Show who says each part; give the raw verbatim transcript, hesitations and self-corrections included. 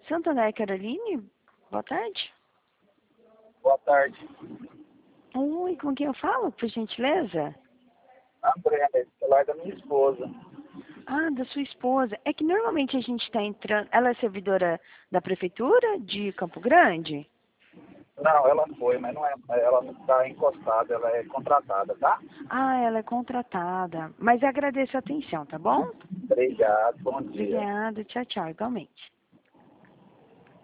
Speaker 1: Santo André, Caroline? Boa tarde.
Speaker 2: Boa tarde.
Speaker 1: Oi, com quem eu falo, por gentileza?
Speaker 2: André, celular da minha esposa.
Speaker 1: Ah, da sua esposa. É que normalmente a gente está entrando... Ela é servidora da prefeitura de Campo Grande?
Speaker 2: Não, ela foi, mas não é, ela não está encostada, ela é contratada, tá?
Speaker 1: Ah, ela é contratada. Mas agradeço a atenção, tá bom?
Speaker 2: Obrigado, bom dia.
Speaker 1: Obrigada. Tchau, tchau. Igualmente.